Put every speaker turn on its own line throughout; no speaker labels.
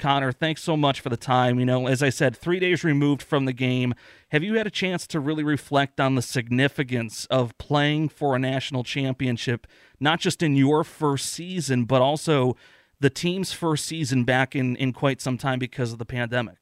Connor, thanks so much for the time. As I said, 3 days removed from the game, have you had a chance to really reflect on the significance of playing for a national championship, not just in your first season, but also the team's first season back in quite some time because of the pandemic?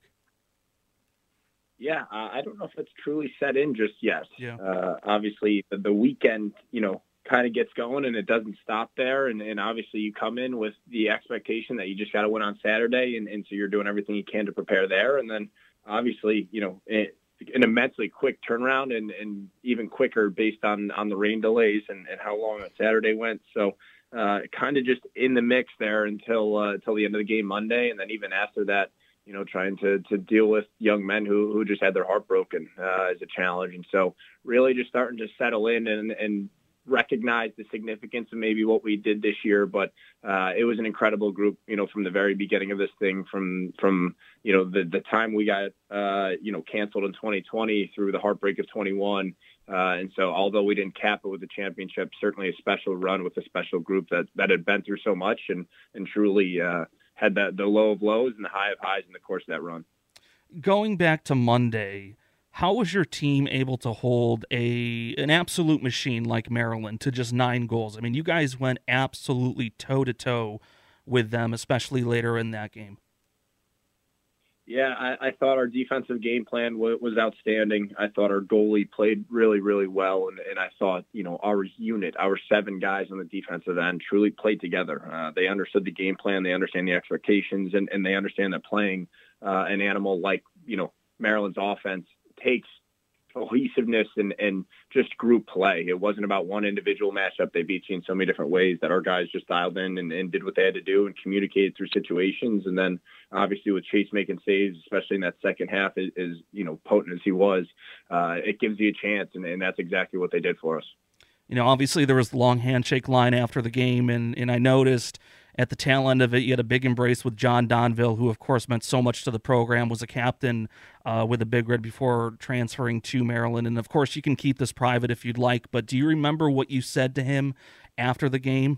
Yeah, I don't know if it's truly set in just yet.
Yeah.
Obviously, the weekend, kind of gets going and it doesn't stop there. And obviously you come in with the expectation that you just got to win on Saturday. And so you're doing everything you can to prepare there. And then obviously, an immensely quick turnaround and even quicker based on the rain delays and how long on Saturday went. So kind of just in the mix there until the end of the game Monday. And then even after that, trying to deal with young men who just had their heart broken as a challenge. And so really just starting to settle in and recognize the significance of maybe what we did this year. But it was an incredible group, from the very beginning of this thing, from the time we got, canceled in 2020 through the heartbreak of 21. And so although we didn't cap it with the championship, certainly a special run with a special group that had been through so much and truly had the low of lows and the high of highs in the course of that run.
Going back to Monday, how was your team able to hold an absolute machine like Maryland to just 9 goals? I mean, you guys went absolutely toe-to-toe with them, especially later in that game.
Yeah, I thought our defensive game plan was outstanding. I thought our goalie played really, really well, and I thought, our unit, our 7 guys on the defensive end truly played together. They understood the game plan, they understand the expectations, and they understand that playing an animal like, Maryland's offense takes cohesiveness and just group play. It wasn't about one individual matchup. They beat you in so many different ways that our guys just dialed in and did what they had to do and communicated through situations. And then obviously with Chase making saves, especially in that second half, is potent as he was, it gives you a chance. And that's exactly what they did for us.
Obviously there was the long handshake line after the game, and I noticed at the tail end of it, you had a big embrace with John Donville, who, of course, meant so much to the program, was a captain with the Big Red before transferring to Maryland. And, of course, you can keep this private if you'd like, but do you remember what you said to him after the game?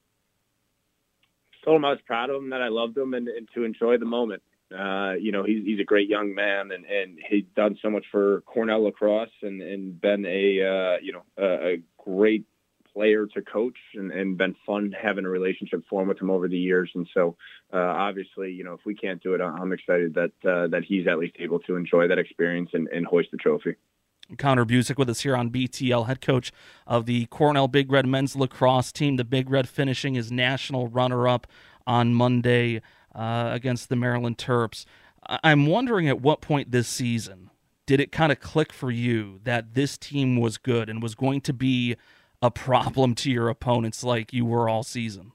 I told him I was proud of him, that I loved him, and to enjoy the moment. He's a great young man, and he's done so much for Cornell lacrosse and been a great player to coach and been fun having a relationship formed with him over the years. And so obviously, if we can't do it, I'm excited that he's at least able to enjoy that experience and hoist the trophy.
Connor Busick with us here on BTL, head coach of the Cornell Big Red men's lacrosse team. The Big Red finishing as national runner-up on Monday against the Maryland Terps. I'm wondering at what point this season did it kind of click for you that this team was good and was going to be a problem to your opponents like you were all season?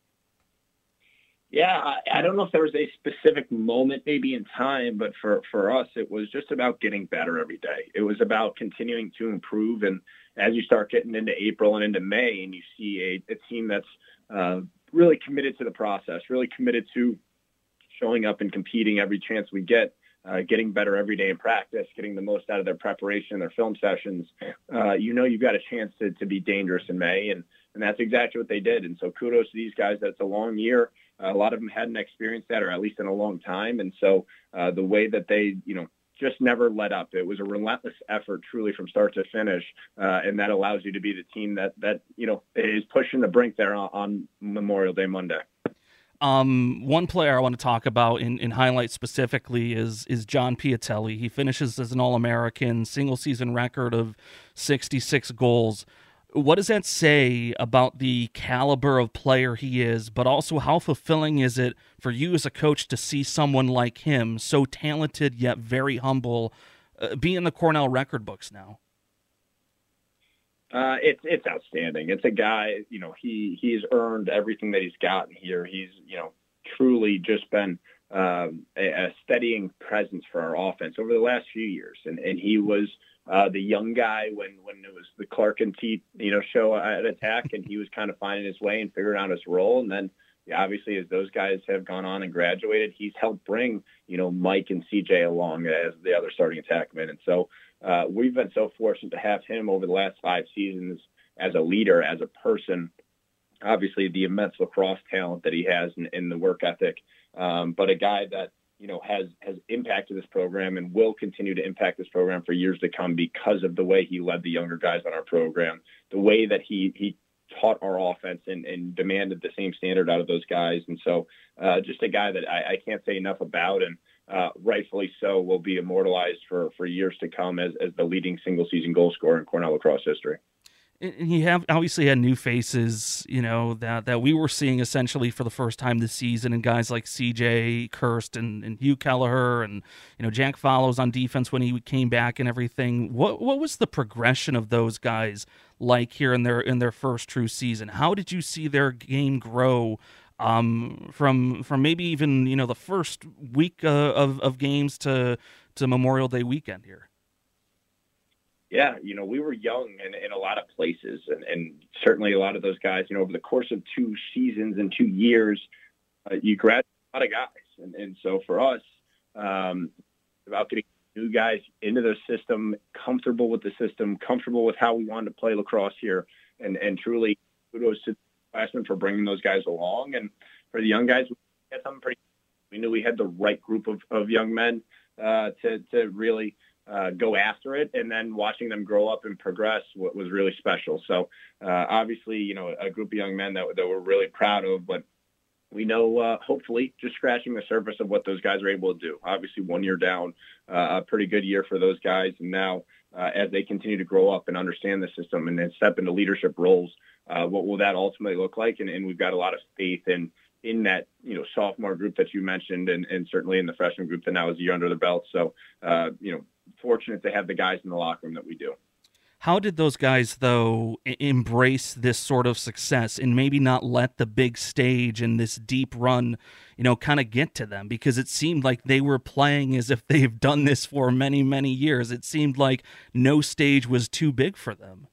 Yeah, I don't know if there was a specific moment maybe in time, but for us, it was just about getting better every day. It was about continuing to improve. And as you start getting into April and into May and you see a team that's really committed to the process, really committed to showing up and competing every chance we get, getting better every day in practice, getting the most out of their preparation, their film sessions, you've got a chance to be dangerous in May. And that's exactly what they did. And so kudos to these guys. That's a long year. A lot of them hadn't experienced that, or at least in a long time. And so the way that they, just never let up. It was a relentless effort truly from start to finish. And that allows you to be the team that is pushing the brink there on Memorial Day Monday.
One player I want to talk about in highlight specifically is John Piatelli. He finishes as an All-American, single-season record of 66 goals. What does that say about the caliber of player he is, but also how fulfilling is it for you as a coach to see someone like him, so talented yet very humble, be in the Cornell record books now?
It's outstanding. It's a guy, he's earned everything that he's gotten here. He's, truly just been a steadying presence for our offense over the last few years. And he was the young guy when it was the Clark and Teat, show at Attack, and he was kind of finding his way and figuring out his role. And then obviously as those guys have gone on and graduated, he's helped bring, Mike and CJ along as the other starting attackmen. And so we've been so fortunate to have him over the last 5 seasons as a leader, as a person, obviously the immense lacrosse talent that he has and the work ethic, but a guy that, has impacted this program and will continue to impact this program for years to come because of the way he led the younger guys on our program, the way that he taught our offense and demanded the same standard out of those guys. And so just a guy that I can't say enough about, and rightfully so will be immortalized for years to come as the leading single-season goal scorer in Cornell lacrosse history.
And you have obviously had new faces, that we were seeing essentially for the first time this season, and guys like CJ Kirst and Hugh Kelleher and, Jack Follows on defense when he came back and everything. What was the progression of those guys like here in their first true season? How did you see their game grow from maybe even, the first week of games to Memorial Day weekend here?
Yeah, we were young in a lot of places, and certainly a lot of those guys, over the course of 2 seasons and 2 years, you graduate a lot of guys. And so for us, about getting new guys into the system, comfortable with the system, comfortable with how we wanted to play lacrosse here, and truly kudos to the upperclassmen for bringing those guys along. And for the young guys, we had something we knew we had the right group of young men to really go after it, and then watching them grow up and progress was really special. So obviously, a group of young men that we're really proud of, but we know hopefully just scratching the surface of what those guys are able to do. Obviously 1 year down, a pretty good year for those guys. And now as they continue to grow up and understand the system and then step into leadership roles, what will that ultimately look like? And we've got a lot of faith in that, sophomore group that you mentioned, and certainly in the freshman group that now is a year under the belt. So, fortunate to have the guys in the locker room that we do.
How did those guys, though, embrace this sort of success and maybe not let the big stage and this deep run, kind of get to them? Because it seemed like they were playing as if they've done this for many, many years. It seemed like no stage was too big for them.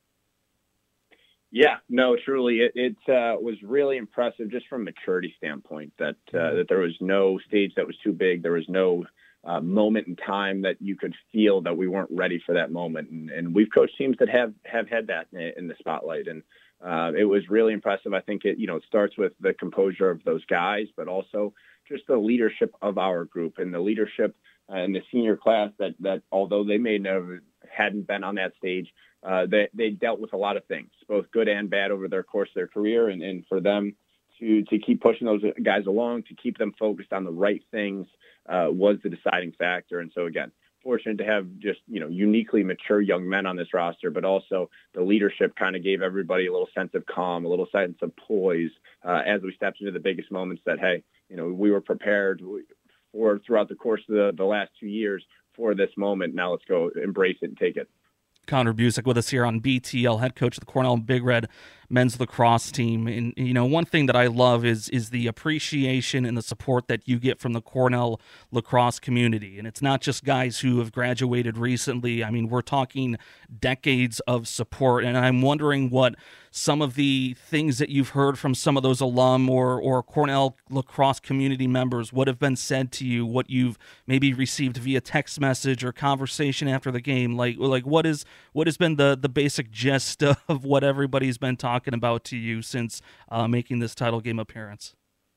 Yeah, no, truly. It was really impressive just from a maturity standpoint that there was no stage that was too big. There was no moment in time that you could feel that we weren't ready for that moment. And we've coached teams that have had that in the spotlight. And it was really impressive. I think it starts with the composure of those guys, but also just the leadership of our group and the leadership in the senior class that although they hadn't been on that stage, they dealt with a lot of things, both good and bad over their course of their career. And for them to keep pushing those guys along, to keep them focused on the right things, was the deciding factor. And so, again, fortunate to have just, uniquely mature young men on this roster, but also the leadership kind of gave everybody a little sense of calm, a little sense of poise as we stepped into the biggest moments that, hey, we were prepared for throughout the course of the last 2 years for this moment. Now let's go embrace it and take it.
Connor Busick with us here on BTL, head coach of the Cornell Big Red men's lacrosse team. And, one thing that I love is the appreciation and the support that you get from the Cornell lacrosse community. And it's not just guys who have graduated recently. I mean, we're talking decades of support. And I'm wondering what some of the things that you've heard from some of those alum or Cornell lacrosse community members, what have been said to you, what you've maybe received via text message or conversation after the game. Like what has been the basic gist of what everybody's been talking about to you since making this title game appearance?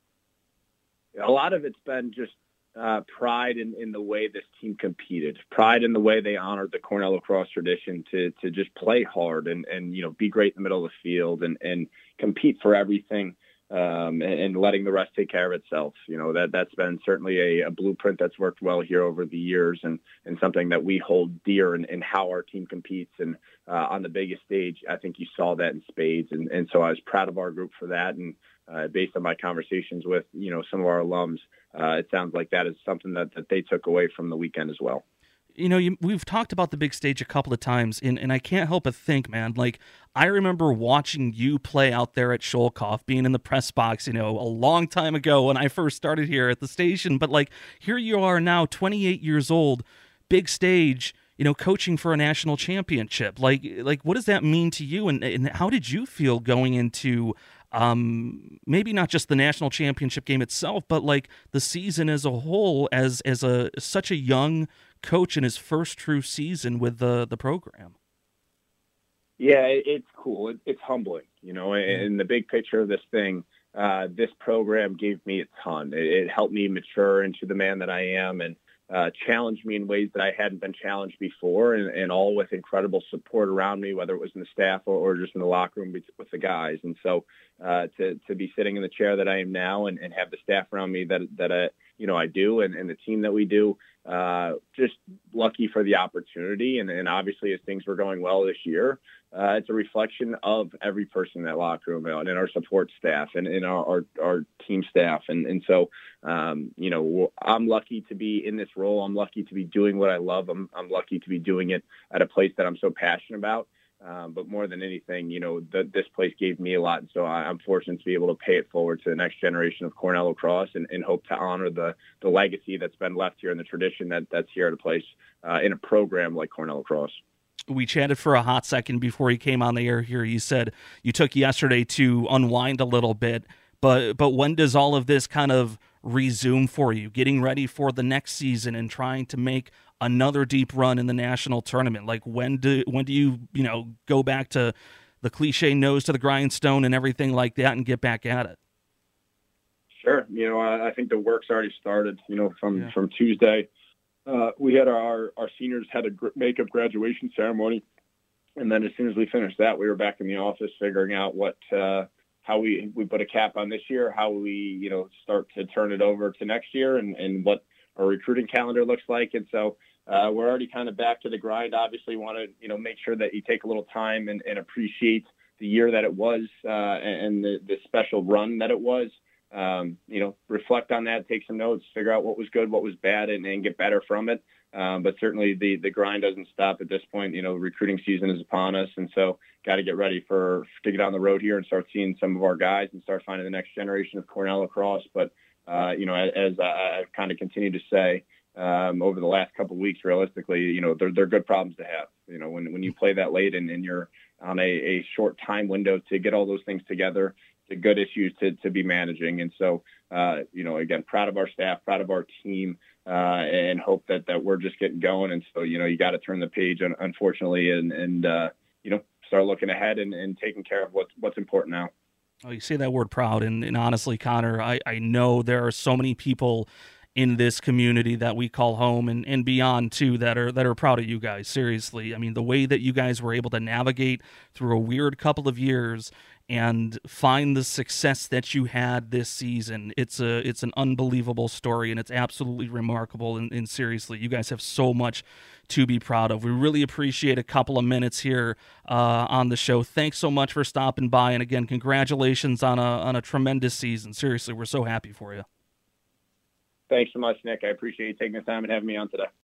A lot of it's been just pride in the way this team competed, pride in the way they honored the Cornell lacrosse tradition to just play hard and be great in the middle of the field and compete for everything, and letting the rest take care of itself. That's been certainly a blueprint that's worked well here over the years, and something that we hold dear in how our team competes. And on the biggest stage, I think you saw that in spades. And so I was proud of our group for that. And based on my conversations with, some of our alums, it sounds like that is something that they took away from the weekend as well.
We've talked about the big stage a couple of times, and I can't help but think, man, I remember watching you play out there at Sholkoff, being in the press box, a long time ago when I first started here at the station. But, here you are now, 28 years old, big stage, coaching for a national championship. What does that mean to you, and how did you feel going into maybe not just the national championship game itself, but the season as a whole, as such a young coach in his first true season with the program?
Yeah, it's cool. It's humbling,
Yeah.
in the big picture of this thing. This program gave me a ton. It helped me mature into the man that I am, and challenged me in ways that I hadn't been challenged before, and all with incredible support around me, whether it was in the staff or just in the locker room with the guys. And so to be sitting in the chair that I am now, and have the staff around me that I do, and the team that we do, just lucky for the opportunity. And obviously, as things were going well this year, it's a reflection of every person in that locker room, and in our support staff, and in our team staff. And so, I'm lucky to be in this role. I'm lucky to be doing what I love. I'm lucky to be doing it at a place that I'm so passionate about. But more than anything, this place gave me a lot. And so I'm fortunate to be able to pay it forward to the next generation of Cornell lacrosse, and hope to honor the legacy that's been left here and the tradition that's here at a place, in a program like Cornell lacrosse.
We chatted for a hot second before you came on the air here. You said you took yesterday to unwind a little bit, but when does all of this kind of resume for you, getting ready for the next season and trying to make another deep run in the national tournament? Like when do you go back to the cliche nose to the grindstone and everything like that and get back at it?
Sure. I think the work's already started, from Tuesday. We had our seniors had a makeup graduation ceremony. And then as soon as we finished that, we were back in the office figuring out how we put a cap on this year, how we, start to turn it over to next year, and what our recruiting calendar looks like. And so we're already kind of back to the grind. Obviously want to, make sure that you take a little time and appreciate the year that it was, and the special run that it was. Reflect on that, take some notes, figure out what was good, what was bad, and get better from it. But certainly the grind doesn't stop at this point. Recruiting season is upon us. And so got to get ready to get on the road here and start seeing some of our guys and start finding the next generation of Cornell lacrosse. But, as I've kind of continued to say, over the last couple of weeks, realistically, they're good problems to have. When you play that late and you're on a short time window to get all those things together, it's a good issues to be managing. And so, again, proud of our staff, proud of our team, and hope that we're just getting going. And so, you got to turn the page, unfortunately, and start looking ahead and taking care of what's important now.
Oh, you say that word proud, and honestly, Connor, I know there are so many people in this community that we call home and beyond too that are proud of you guys. Seriously. I mean, the way that you guys were able to navigate through a weird couple of years and find the success that you had this season, it's an unbelievable story, and it's absolutely remarkable. And seriously, you guys have so much to be proud of. We really appreciate a couple of minutes here on the show. Thanks so much for stopping by, and again, congratulations on a tremendous season. Seriously, we're so happy for you.
Thanks so much, Nick. I appreciate you taking the time and having me on today.